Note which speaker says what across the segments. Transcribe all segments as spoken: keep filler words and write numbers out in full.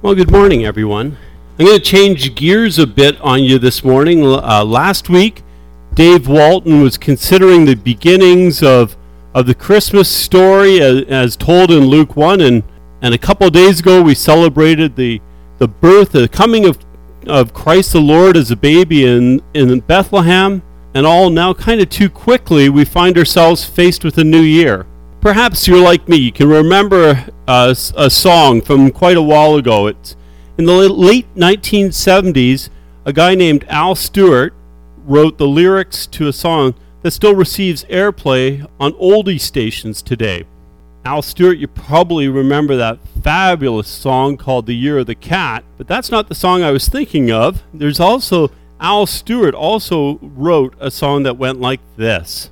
Speaker 1: Well, good morning, everyone. I'm going to change gears a bit on you this morning. Uh, last week, Dave Walton was considering the beginnings of of the Christmas story as, as told in Luke one, and, and a couple of days ago we celebrated the the birth, the coming of, of Christ the Lord as a baby in, in Bethlehem, and all now kind of too quickly we find ourselves faced with a new year. Perhaps you're like me. You can remember a, a song from quite a while ago. It's in the late nineteen seventies, a guy named Al Stewart wrote the lyrics to a song that still receives airplay on oldie stations today. Al Stewart, you probably remember that fabulous song called The Year of the Cat, but that's not the song I was thinking of. There's also, Al Stewart also wrote a song that went like this.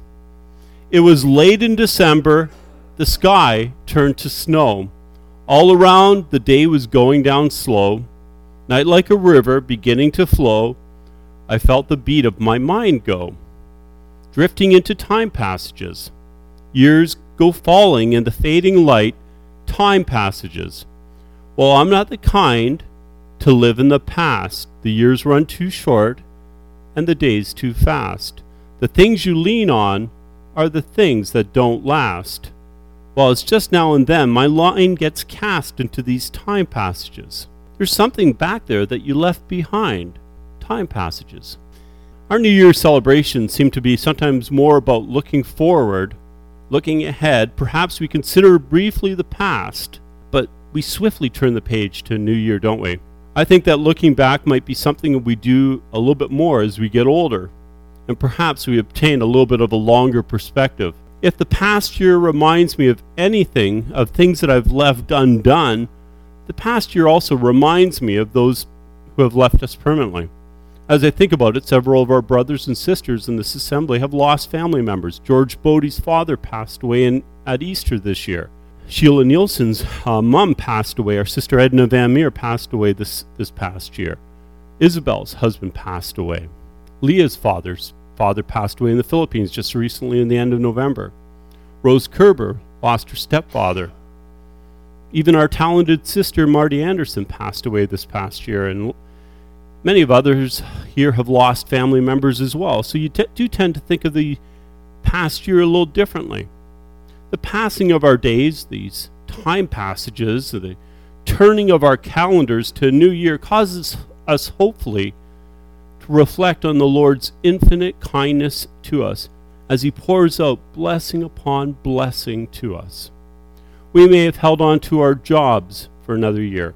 Speaker 1: It was late in December, the sky turned to snow. All around, the day was going down slow. Night like a river beginning to flow. I felt the beat of my mind go, drifting into time passages. Years go falling in the fading light, time passages. Well, I'm not the kind to live in the past. The years run too short and the days too fast. The things you lean on are the things that don't last. Well, it's just now and then my line gets cast into these time passages. There's something back there that you left behind. Time passages. Our New Year's celebrations seem to be sometimes more about looking forward, looking ahead. Perhaps we consider briefly the past, but we swiftly turn the page to a new year, don't we? I think that looking back might be something we do a little bit more as we get older, and perhaps we obtain a little bit of a longer perspective. If the past year reminds me of anything, of things that I've left undone, the past year also reminds me of those who have left us permanently. As I think about it, several of our brothers and sisters in this assembly have lost family members. George Bodie's father passed away in, at Easter this year. Sheila Nielsen's uh, mom passed away. Our sister Edna Van Meer passed away this, this past year. Isabel's husband passed away. Leah's father's father passed away in the Philippines just recently in the end of November. Rose Kerber lost her stepfather. Even our talented sister Marty Anderson passed away this past year, and many of others here have lost family members as well. So you t- do tend to think of the past year a little differently. The passing of our days, these time passages, the turning of our calendars to a new year causes us hopefully to reflect on the Lord's infinite kindness to us as he pours out blessing upon blessing to us. We may have held on to our jobs for another year,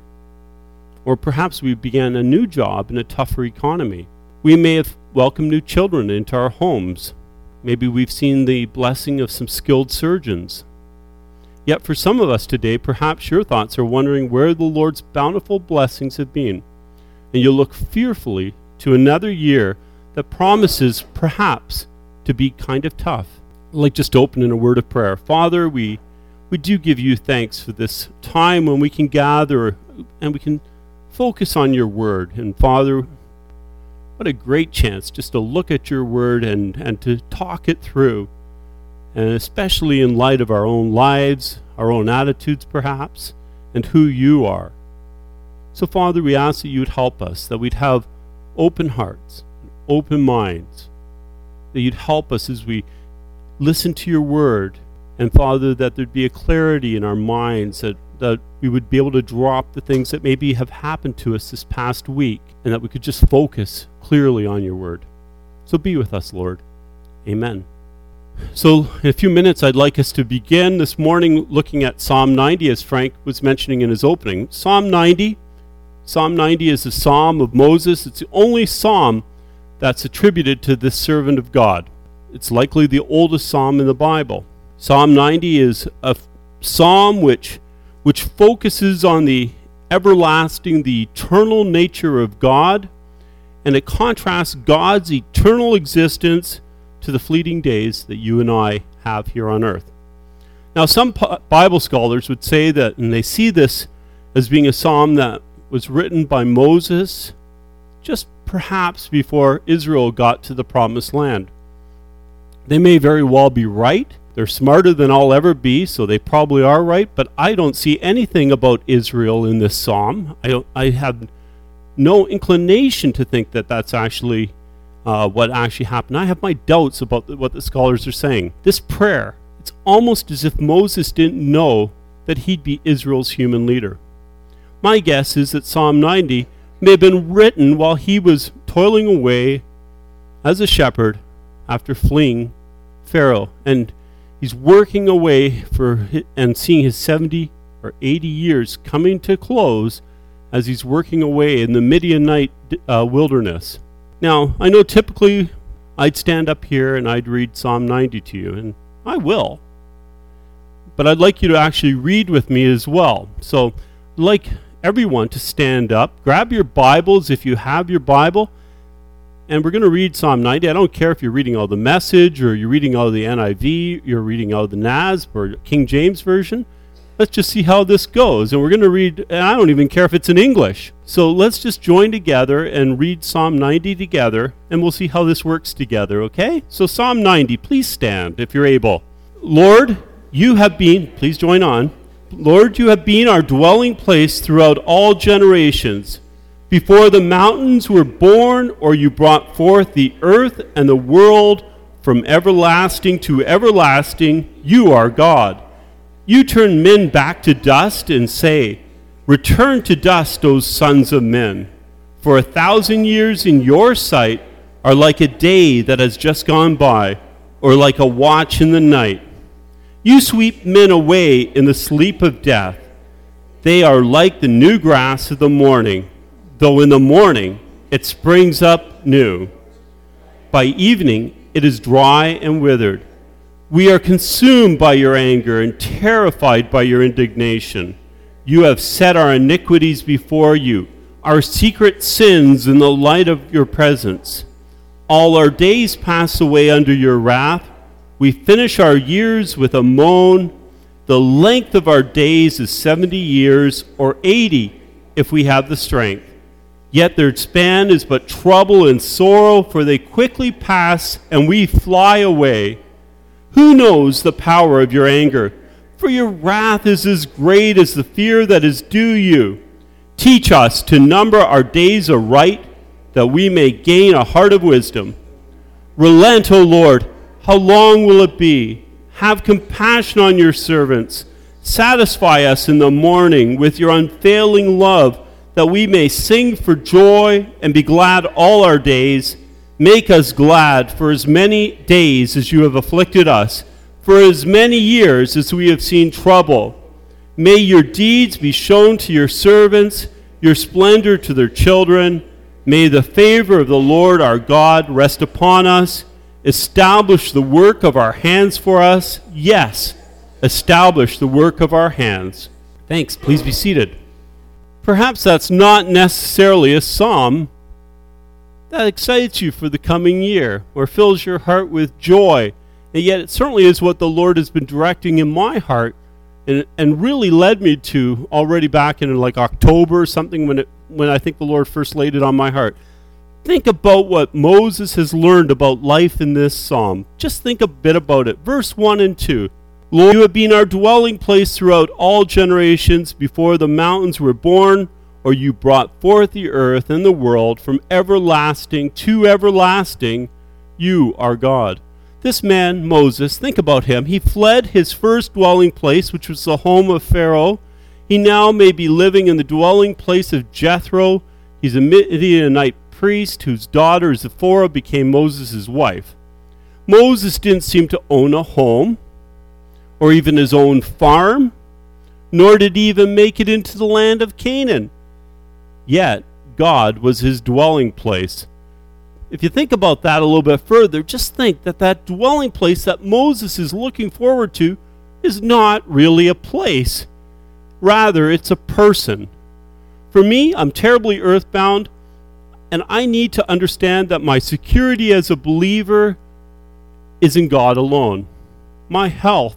Speaker 1: or perhaps we began a new job in a tougher economy. We may have welcomed new children into our homes. Maybe we've seen the blessing of some skilled surgeons. Yet for some of us today, perhaps your thoughts are wondering where the Lord's bountiful blessings have been, and you'll look fearfully to another year that promises perhaps to be kind of tough. I'd like just to open in a word of prayer. Father, we we do give you thanks for this time when we can gather and we can focus on your word. And Father, what a great chance just to look at your word and, and to talk it through, and especially in light of our own lives, our own attitudes perhaps, and who you are. So Father, we ask that you would help us, that we'd have open hearts, open minds, that you'd help us as we listen to your word, and Father, that there'd be a clarity in our minds, that, that we would be able to drop the things that maybe have happened to us this past week, and that we could just focus clearly on your word. So be with us, Lord. Amen. So in a few minutes, I'd like us to begin this morning looking at Psalm ninety, as Frank was mentioning in his opening. Psalm ninety, Psalm ninety is a psalm of Moses. It's the only psalm that's attributed to this servant of God. It's likely the oldest psalm in the Bible. Psalm ninety is a psalm which which focuses on the everlasting, the eternal nature of God, and it contrasts God's eternal existence to the fleeting days that you and I have here on earth. Now, some Bible scholars would say that, and they see this as being a psalm that was written by Moses just perhaps before Israel got to the promised land. They may very well be right. They're smarter than I'll ever be, so they probably are right, but I don't see anything about Israel in this psalm. I don't, I have no inclination to think that that's actually uh, what actually happened. I have my doubts about the, what the scholars are saying. This prayer, it's almost as if Moses didn't know that he'd be Israel's human leader. My guess is that Psalm ninety may have been written while he was toiling away as a shepherd after fleeing Pharaoh, and he's working away for and seeing his seventy or eighty years coming to close as he's working away in the Midianite uh, wilderness. Now, I know typically I'd stand up here and I'd read Psalm ninety to you, and I will. But I'd like you to actually read with me as well. So I'd like everyone to stand up. Grab your Bibles if you have your Bible, and we're going to read Psalm ninety. I don't care if you're reading out of the Message, or you're reading out of the N I V, you're reading out of the N A S, or King James Version. Let's just see how this goes. And we're going to read, and I don't even care if it's in English. So let's just join together and read Psalm ninety together, and we'll see how this works together, okay? So Psalm ninety, please stand if you're able. Lord, you have been, please join on. Lord, you have been our dwelling place throughout all generations. Before the mountains were born, or you brought forth the earth and the world, from everlasting to everlasting, you are God. You turn men back to dust and say, return to dust, O sons of men. For a thousand years in your sight are like a day that has just gone by, or like a watch in the night. You sweep men away in the sleep of death. They are like the new grass of the morning, though in the morning it springs up new. By evening it is dry and withered. We are consumed by your anger and terrified by your indignation. You have set our iniquities before you, our secret sins in the light of your presence. All our days pass away under your wrath. We finish our years with a moan. The length of our days is seventy years, or eighty if we have the strength. Yet their span is but trouble and sorrow, for they quickly pass and we fly away. Who knows the power of your anger? For your wrath is as great as the fear that is due you. Teach us to number our days aright, that we may gain a heart of wisdom. Relent, O Lord, how long will it be? Have compassion on your servants. Satisfy us in the morning with your unfailing love, that we may sing for joy and be glad all our days. Make us glad for as many days as you have afflicted us, for as many years as we have seen trouble. May your deeds be shown to your servants, your splendor to their children. May the favor of the Lord our God rest upon us. Establish the work of our hands for us. Yes, establish the work of our hands. Thanks. Please be seated. Perhaps that's not necessarily a psalm that excites you for the coming year, or fills your heart with joy, and yet it certainly is what the Lord has been directing in my heart, and and really led me to already back in like October or something, when it when I think the Lord first laid it on my heart. Think about what Moses has learned about life in this psalm. Just think a bit about it. Verse one and two. Lord, you have been our dwelling place throughout all generations. Before the mountains were born, or you brought forth the earth and the world, from everlasting to everlasting, you are God. This man, Moses, think about him. He fled his first dwelling place, which was the home of Pharaoh. He now may be living in the dwelling place of Jethro. He's a Midianite priest whose daughter Zipporah became Moses' wife. Moses didn't seem to own a home, or even his own farm, nor did he even make it into the land of Canaan. Yet, God was his dwelling place. If you think about that a little bit further, just think that that dwelling place that Moses is looking forward to is not really a place. Rather, it's a person. For me, I'm terribly earthbound, and I need to understand that my security as a believer is in God alone. My health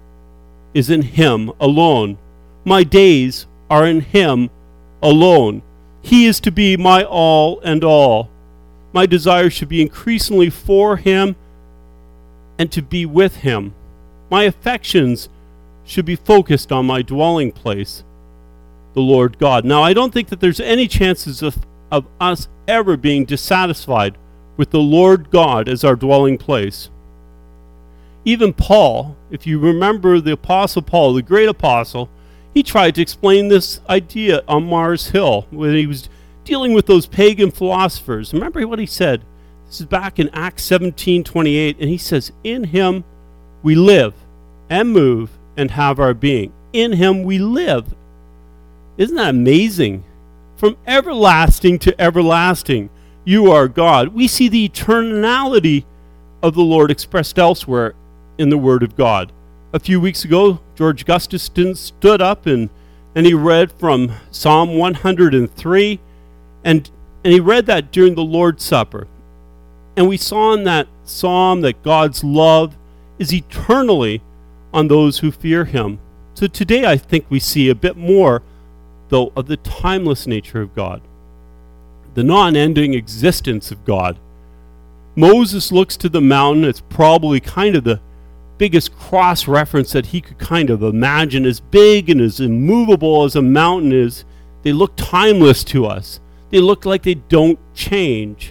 Speaker 1: is in Him alone. My days are in Him alone. He is to be my all and all. My desire should be increasingly for Him and to be with Him. My affections should be focused on my dwelling place, the Lord God. Now, I don't think that there's any chances of, of us ever being dissatisfied with the Lord God as our dwelling place. Even Paul, if you remember the Apostle Paul, the great apostle, he tried to explain this idea on Mars Hill when he was dealing with those pagan philosophers. Remember what he said? This is back in Acts seventeen twenty-eight, and he says, in him we live and move and have our being. In him we live. Isn't that amazing? From everlasting to everlasting, you are God. We see the eternality of the Lord expressed elsewhere in the Word of God. A few weeks ago, George Gustafson stood up and, and he read from Psalm one hundred three, and, and he read that during the Lord's Supper. And we saw in that psalm that God's love is eternally on those who fear him. So today I think we see a bit more, though, of the timeless nature of God, the non-ending existence of God. Moses looks to the mountain. It's probably kind of the biggest cross-reference that he could kind of imagine. As big and as immovable as a mountain is, they look timeless to us. They look like they don't change.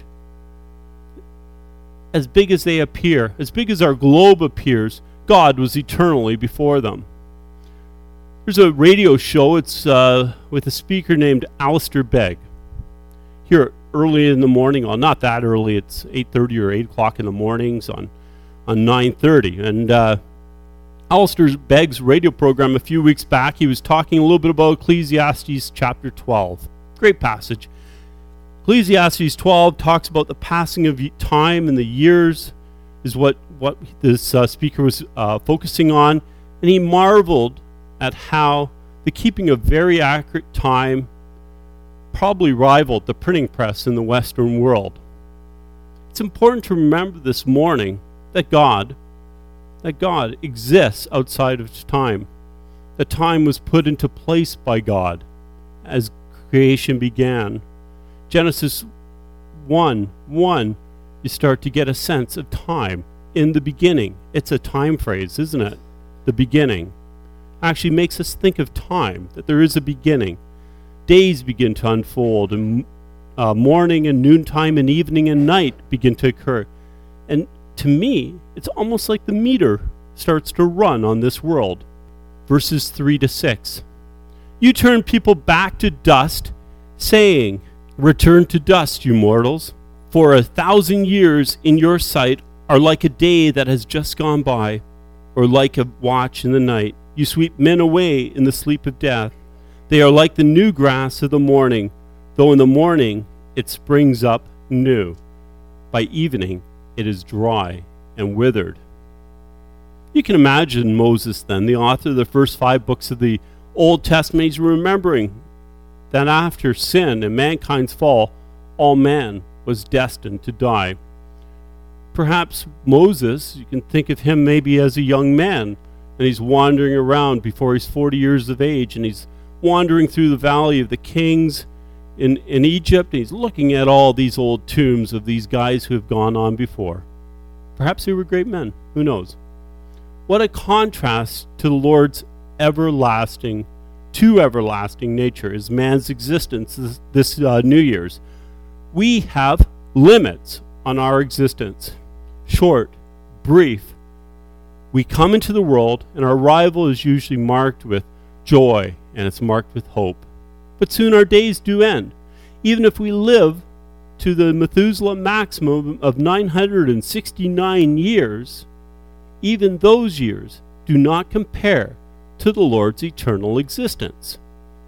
Speaker 1: As big as they appear, as big as our globe appears, God was eternally before them. There's a radio show. It's uh, with a speaker named Alistair Begg. Here early in the morning, well, not that early, it's eight thirty or eight o'clock in the mornings on, on nine thirty. And uh, Alistair Begg's radio program a few weeks back, he was talking a little bit about Ecclesiastes chapter twelve. Great passage. Ecclesiastes twelve talks about the passing of time and the years is what, what this uh, speaker was uh, focusing on. And he marveled at how the keeping of very accurate time probably rivaled the printing press in the Western world. It's important to remember this morning that God, that God exists outside of time. That time was put into place by God as creation began. Genesis one one, you start to get a sense of time. In the beginning. It's a time phrase, isn't it? The beginning. Actually makes us think of time, that there is a beginning. Days begin to unfold, and uh, morning and noontime and evening and night begin to occur. And to me, it's almost like the meter starts to run on this world. Verses three to six. You turn people back to dust, saying, return to dust, you mortals, for a thousand years in your sight are like a day that has just gone by, or like a watch in the night. You sweep men away in the sleep of death. They are like the new grass of the morning, though in the morning it springs up new. By evening it is dry and withered. You can imagine Moses then, the author of the first five books of the Old Testament, he's remembering that after sin and mankind's fall, all man was destined to die. Perhaps Moses, you can think of him maybe as a young man, and he's wandering around before he's forty years of age, and he's wandering through the valley of the kings in, in Egypt, and he's looking at all these old tombs of these guys who have gone on before. Perhaps they were great men, who knows? What a contrast to the Lord's everlasting, to everlasting nature is man's existence this, this uh, New Year's. We have limits on our existence. Short, brief. We come into the world, and our arrival is usually marked with joy, and it's marked with hope. But soon our days do end. Even if we live to the Methuselah maximum of nine hundred sixty-nine years, even those years do not compare to the Lord's eternal existence.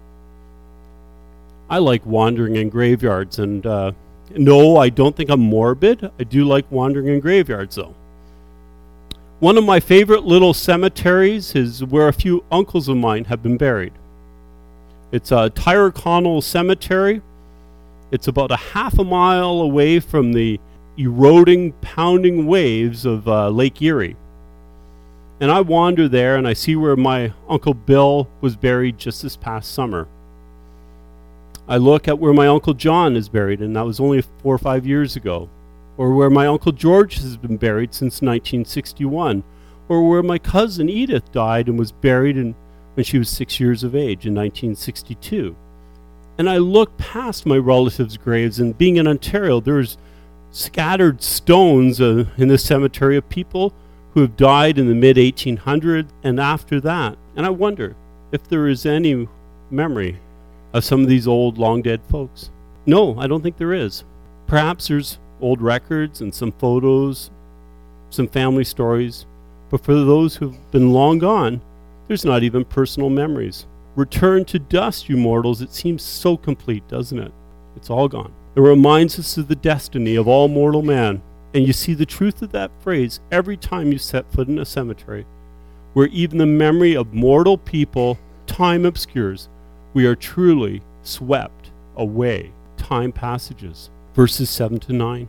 Speaker 1: I like wandering in graveyards, and uh, no, I don't think I'm morbid. I do like wandering in graveyards, though. One of my favorite little cemeteries is where a few uncles of mine have been buried. It's a Tyrconnell Cemetery. It's about a half a mile away from the eroding, pounding waves of uh, Lake Erie. And I wander there, and I see where my Uncle Bill was buried just this past summer. I look at where my Uncle John is buried, and that was only four or five years ago. Or where my Uncle George has been buried since nineteen sixty-one. or where my cousin Edith died and was buried in, when she was six years of age in nineteen sixty-two. And I looked past my relatives' graves, and being in Ontario, there's scattered stones uh, in the cemetery of people who have died in the mid eighteen hundreds and after that. And I wonder if there is any memory of some of these old, long-dead folks. No, I don't think there is. Perhaps there's old records and some photos, some family stories, but for those who've been long gone, there's not even personal memories. Return to dust, you mortals. It seems so complete, doesn't it? It's all gone. It reminds us of the destiny of all mortal man, and you see the truth of that phrase every time you set foot in a cemetery, where even the memory of mortal people time obscures. We are truly swept away. Time passages. Verses seven to nine.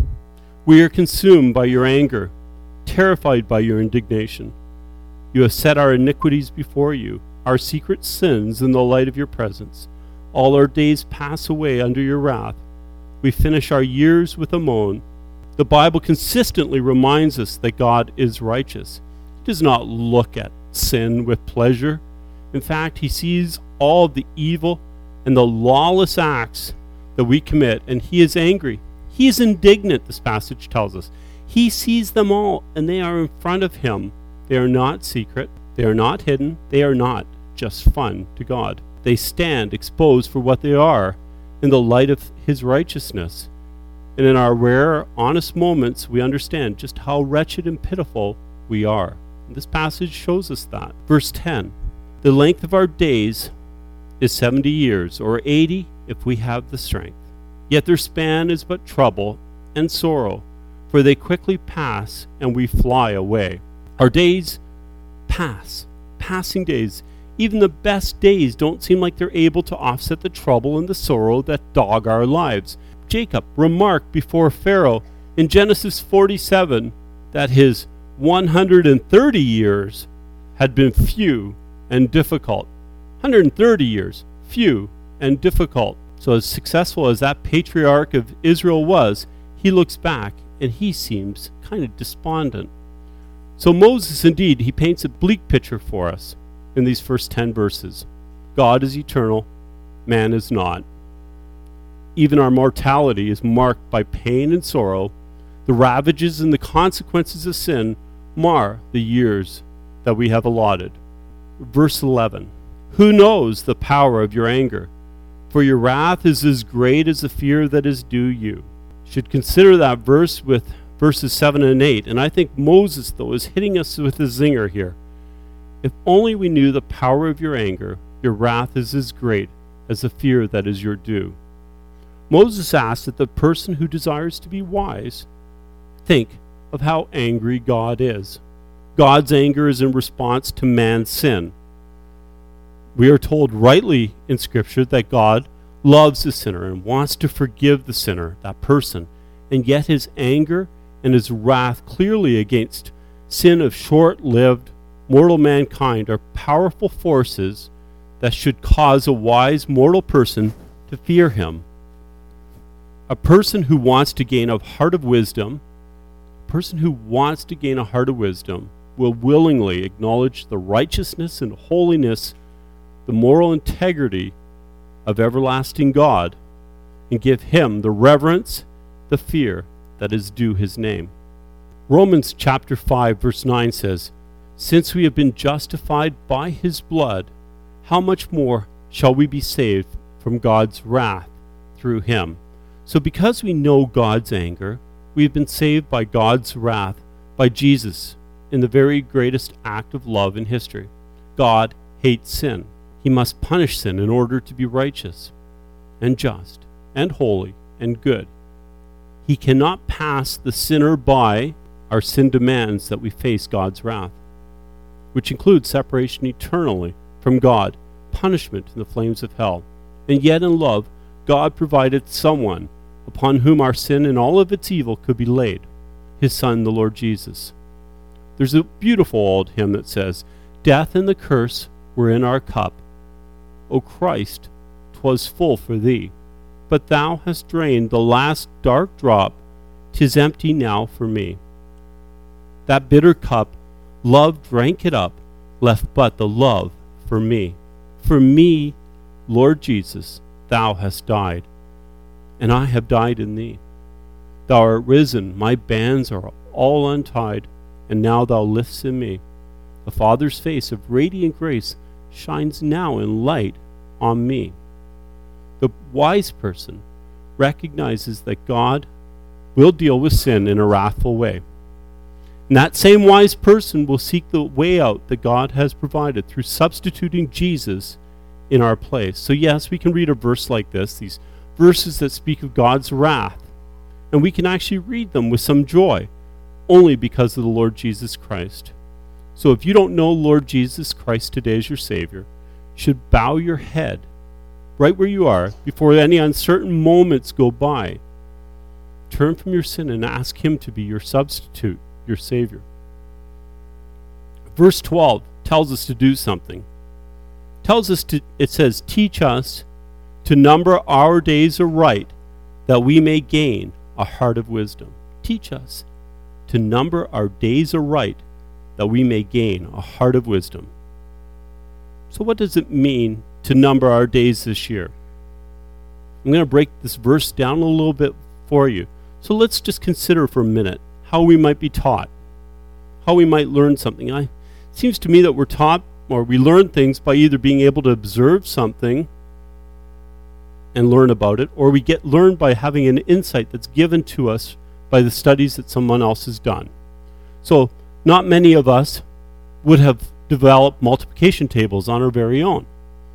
Speaker 1: We are consumed by your anger, terrified by your indignation. You have set our iniquities before you, our secret sins in the light of your presence. All our days pass away under your wrath. We finish our years with a moan. The Bible consistently reminds us that God is righteous. He does not look at sin with pleasure. In fact, he sees all the evil and the lawless acts that we commit, and he is angry. He is indignant, this passage tells us. He sees them all, and they are in front of him. They are not secret. They are not hidden. They are not just fun to God. They stand exposed for what they are in the light of his righteousness. And in our rare, honest moments, we understand just how wretched and pitiful we are. And this passage shows us that. Verse ten. The length of our days is seventy years, or eighty if we have the strength. Yet their span is but trouble and sorrow, for they quickly pass and we fly away. Our days pass, passing days. Even the best days don't seem like they're able to offset the trouble and the sorrow that dog our lives. Jacob remarked before Pharaoh in Genesis forty-seven that his one hundred thirty years had been few and difficult. one hundred thirty years, few and difficult. So as successful as that patriarch of Israel was, he looks back and he seems kind of despondent. So Moses, indeed, he paints a bleak picture for us in these first ten verses. God is eternal, man is not. Even our mortality is marked by pain and sorrow. The ravages and the consequences of sin mar the years that we have allotted. Verse eleven. Who knows the power of your anger? For your wrath is as great as the fear that is due you. Should consider that verse with verses seven and eight. And I think Moses, though, is hitting us with a zinger here. If only we knew the power of your anger, your wrath is as great as the fear that is your due. Moses asks that the person who desires to be wise think of how angry God is. God's anger is in response to man's sin. We are told rightly in Scripture that God loves the sinner and wants to forgive the sinner, that person, and yet his anger and his wrath clearly against sin of short-lived mortal mankind are powerful forces that should cause a wise mortal person to fear him. A person who wants to gain a heart of wisdom, a person who wants to gain a heart of wisdom will willingly acknowledge the righteousness and holiness, the moral integrity of everlasting God, and give him the reverence, the fear that is due his name. Romans chapter five verse nine says, Since we have been justified by his blood, how much more shall we be saved from God's wrath through him? So because we know God's anger, we have been saved by God's wrath, by Jesus, in the very greatest act of love in history. God hates sin. He must punish sin in order to be righteous and just and holy and good. He cannot pass the sinner by. Our sin demands that we face God's wrath, which includes separation eternally from God, punishment in the flames of hell. And yet in love, God provided someone upon whom our sin and all of its evil could be laid, his Son, the Lord Jesus. There's a beautiful old hymn that says, Death and the curse were in our cup. O Christ, 'twas full for thee. But thou hast drained the last dark drop, 'tis empty now for me. That bitter cup Love drank it up, left but the love for me. For me, Lord Jesus, thou hast died, and I have died in thee. Thou art risen, my bands are all untied, and now thou liftest in me. The Father's face of radiant grace shines now in light on me. The wise person recognizes that God will deal with sin in a wrathful way. And that same wise person will seek the way out that God has provided through substituting Jesus in our place. So yes, we can read a verse like this, these verses that speak of God's wrath, and we can actually read them with some joy, only because of the Lord Jesus Christ. So if you don't know Lord Jesus Christ today as your Savior, you should bow your head right where you are before any uncertain moments go by. Turn from your sin and ask Him to be your substitute, your Savior. Verse twelve tells us to do something. Tells us to, it says, teach us to number our days aright, that we may gain a heart of wisdom. Teach us to number our days aright, that we may gain a heart of wisdom. So what does it mean to number our days this year? I'm going to break this verse down a little bit for you. So let's just consider for a minute how we might be taught, how we might learn something. I, it seems to me that we're taught or we learn things by either being able to observe something and learn about it, or we get learned by having an insight that's given to us by the studies that someone else has done. So not many of us would have developed multiplication tables on our very own.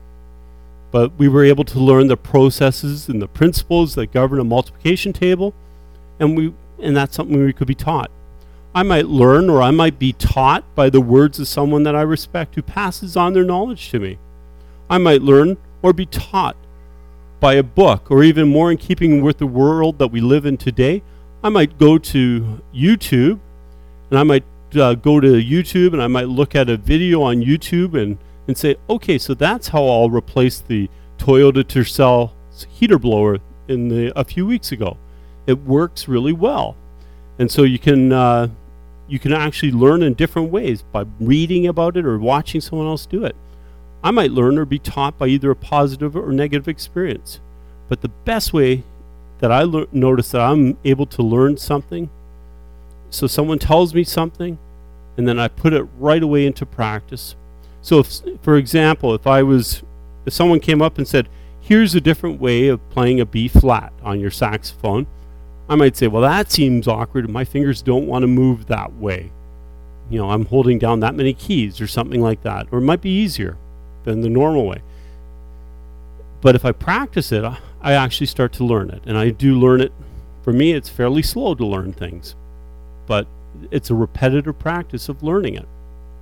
Speaker 1: But we were able to learn the processes and the principles that govern a multiplication table, and we and that's something we could be taught. I might learn or I might be taught by the words of someone that I respect who passes on their knowledge to me. I might learn or be taught by a book, or even more in keeping with the world that we live in today, I might go to YouTube, and I might uh, go to YouTube and I might look at a video on YouTube and, and say, okay, so that's how I'll replace the Toyota Tercel heater blower in the, a few weeks ago. It works really well. And so you can uh, you can actually learn in different ways by reading about it or watching someone else do it. I might learn or be taught by either a positive or negative experience. But the best way that I le- notice that I'm able to learn something, so someone tells me something, and then I put it right away into practice. So if, for example, if I was, if someone came up and said, here's a different way of playing a B flat on your saxophone, I might say, well, that seems awkward. My fingers don't want to move that way. You know, I'm holding down that many keys or something like that. Or it might be easier than the normal way. But if I practice it, I actually start to learn it. And I do learn it. For me, it's fairly slow to learn things. But it's a repetitive practice of learning it.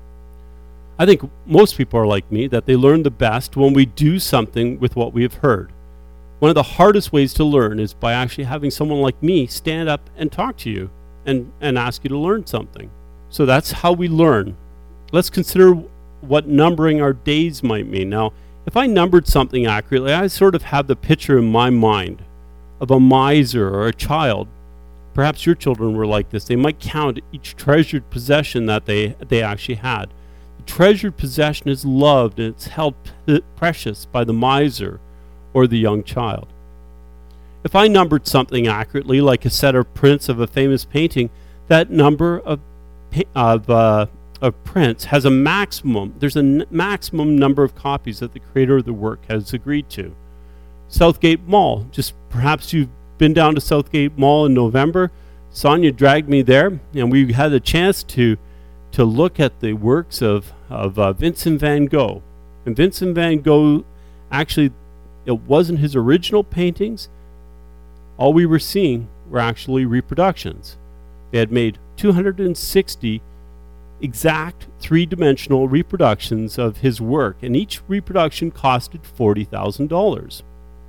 Speaker 1: I think most people are like me, that they learn the best when we do something with what we have heard. One of the hardest ways to learn is by actually having someone like me stand up and talk to you and, and ask you to learn something. So that's how we learn. Let's consider what numbering our days might mean. Now, if I numbered something accurately, I sort of have the picture in my mind of a miser or a child. Perhaps your children were like this. They might count each treasured possession that they, they actually had. The treasured possession is loved and it's held p- precious by the miser or the young child. If I numbered something accurately, like a set of prints of a famous painting, that number of of, uh, of prints has a maximum. There's a n- maximum number of copies that the creator of the work has agreed to. Southgate Mall. Just perhaps you've been down to Southgate Mall in November. Sonia dragged me there, and we had a chance to to look at the works of of uh, Vincent van Gogh. And Vincent van Gogh actually. It wasn't his original paintings. All we were seeing were actually reproductions. They had made two hundred sixty exact three-dimensional reproductions of his work, and each reproduction costed forty thousand dollars.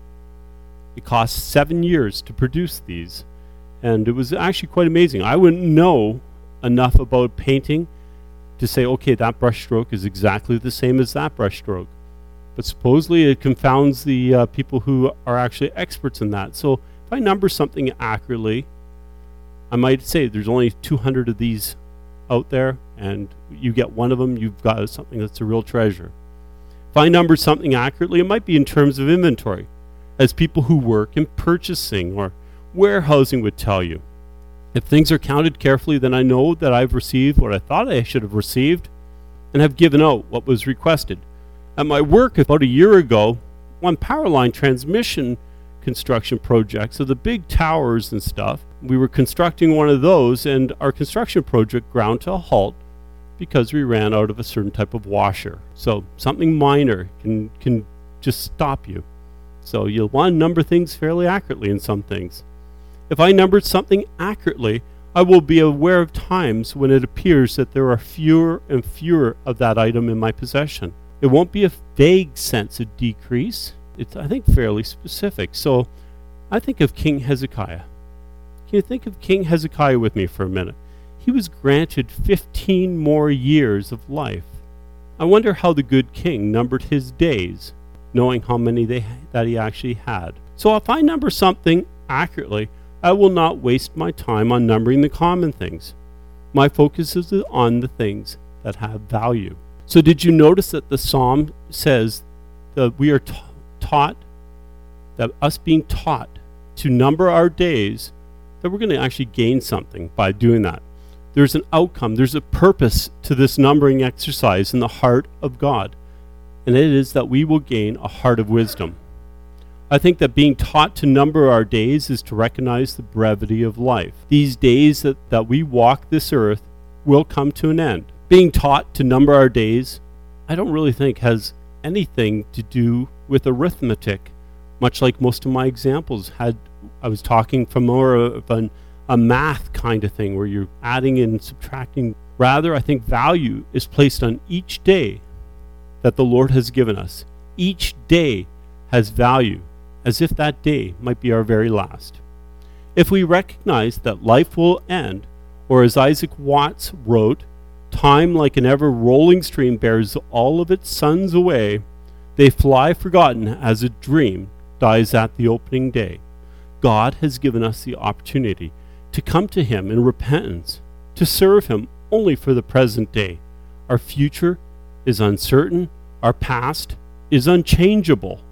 Speaker 1: It cost seven years to produce these, and it was actually quite amazing. I wouldn't know enough about painting to say, okay, that brushstroke is exactly the same as that brushstroke. But supposedly it confounds the uh, people who are actually experts in that. So if I number something accurately, I might say there's only two hundred of these out there, and you get one of them, you've got something that's a real treasure. If I number something accurately, it might be in terms of inventory, as people who work in purchasing or warehousing would tell you. If things are counted carefully, then I know that I've received what I thought I should have received and have given out what was requested. At my work about a year ago, one power line transmission construction project, so the big towers and stuff, we were constructing one of those, and our construction project ground to a halt because we ran out of a certain type of washer. So something minor can can just stop you. So you'll want to number things fairly accurately in some things. If I numbered something accurately, I will be aware of times when it appears that there are fewer and fewer of that item in my possession. It won't be a vague sense of decrease. It's, I think, fairly specific. So I think of King Hezekiah. Can you think of King Hezekiah with me for a minute? He was granted fifteen more years of life. I wonder how the good king numbered his days, knowing how many they, that he actually had. So if I number something accurately, I will not waste my time on numbering the common things. My focus is on the things that have value. So did you notice that the psalm says that we are ta- taught, that us being taught to number our days, that we're going to actually gain something by doing that. There's an outcome, there's a purpose to this numbering exercise in the heart of God, and it is that we will gain a heart of wisdom. I think that being taught to number our days is to recognize the brevity of life. These days that, that we walk this earth will come to an end. Being taught to number our days, I don't really think has anything to do with arithmetic, much like most of my examples had. I was talking from more of an, a math kind of thing where you're adding and subtracting. Rather, I think value is placed on each day that the Lord has given us. Each day has value, as if that day might be our very last. If we recognize that life will end, or as Isaac Watts wrote, time like an ever-rolling stream bears all of its sons away, they fly forgotten as a dream dies at the opening day. God has given us the opportunity to come to Him in repentance, to serve Him only for the present day. Our future is uncertain. Our past is unchangeable.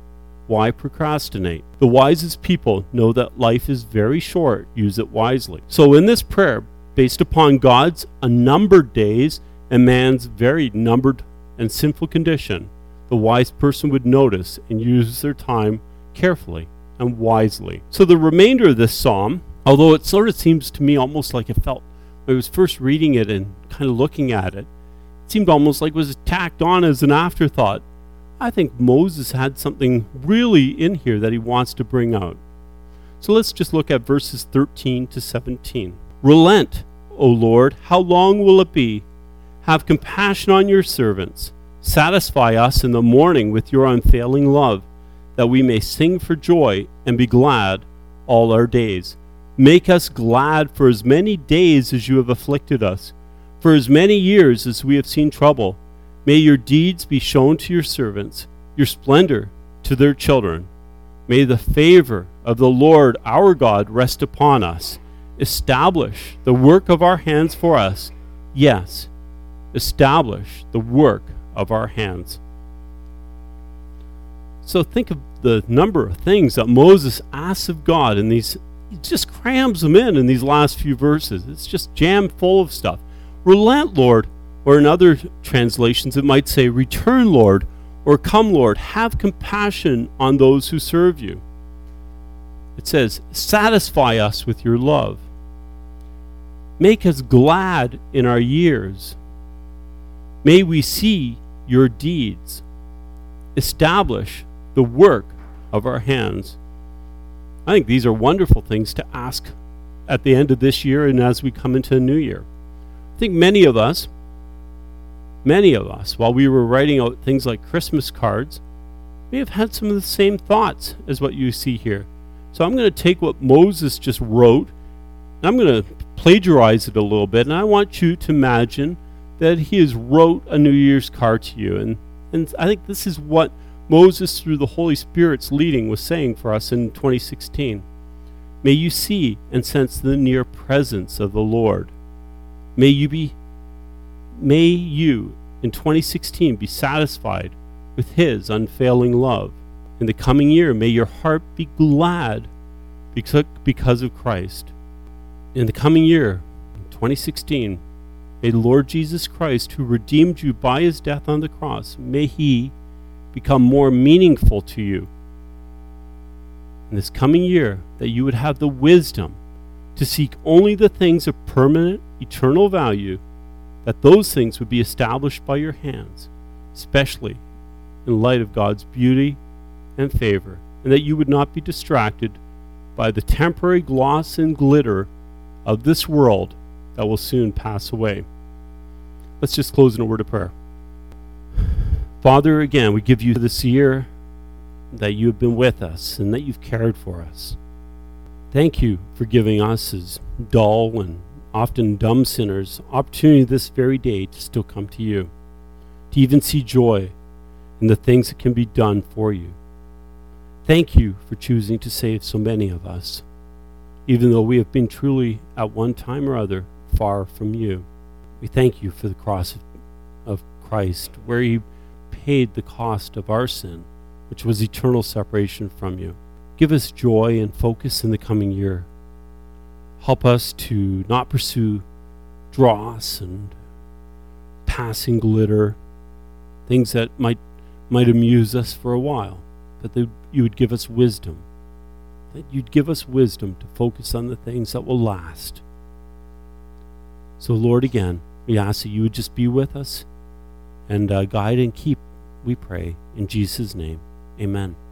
Speaker 1: Why procrastinate? The wisest people know that life is very short. Use it wisely. So in this prayer, based upon God's unnumbered days and man's very numbered and sinful condition, the wise person would notice and use their time carefully and wisely. So the remainder of this psalm, although it sort of seems to me almost like it felt, when I was first reading it and kind of looking at it, it seemed almost like it was tacked on as an afterthought. I think Moses had something really in here that he wants to bring out. So let's just look at verses thirteen to seventeen. Relent, O Lord, how long will it be? Have compassion on your servants. Satisfy us in the morning with your unfailing love, that we may sing for joy and be glad all our days. Make us glad for as many days as you have afflicted us, for as many years as we have seen trouble. May your deeds be shown to your servants, your splendor to their children. May the favor of the Lord our God rest upon us. Establish the work of our hands for us. Yes, establish the work of our hands. So think of the number of things that Moses asks of God in these, he just crams them in in these last few verses. It's just jammed full of stuff. Relent, Lord, or in other translations it might say, return, Lord, or come, Lord, have compassion on those who serve you. It says, satisfy us with your love. Make us glad in our years. May we see your deeds. Establish the work of our hands. I think these are wonderful things to ask at the end of this year and as we come into a new year. I think many of us, many of us, while we were writing out things like Christmas cards, may have had some of the same thoughts as what you see here. So I'm going to take what Moses just wrote, and I'm going to plagiarize it a little bit, and I want you to imagine that he has wrote a New Year's card to you. And, and I think this is what Moses, through the Holy Spirit's leading, was saying for us in twenty sixteen. May you see and sense the near presence of the Lord. May you be, may you in twenty sixteen be satisfied with His unfailing love. In the coming year, may your heart be glad because of Christ. In the coming year, in twenty sixteen, may the Lord Jesus Christ, who redeemed you by His death on the cross, may He become more meaningful to you. In this coming year, that you would have the wisdom to seek only the things of permanent, eternal value, that those things would be established by your hands, especially in light of God's beauty and favor, and that you would not be distracted by the temporary gloss and glitter of this world that will soon pass away. Let's just close in a word of prayer. Father, again, we give you this year that you have been with us and that you've cared for us. Thank you for giving us, as dull and often dumb sinners, opportunity this very day to still come to you, to even see joy in the things that can be done for you. Thank you for choosing to save so many of us, even though we have been truly, at one time or other, far from you. We thank you for the cross of, of Christ, where He paid the cost of our sin, which was eternal separation from you. Give us joy and focus in the coming year. Help us to not pursue dross and passing glitter, things that might might amuse us for a while, but that you would give us wisdom, that you'd give us wisdom to focus on the things that will last. So, Lord, again, we ask that you would just be with us and uh, guide and keep, we pray, in Jesus' name. Amen.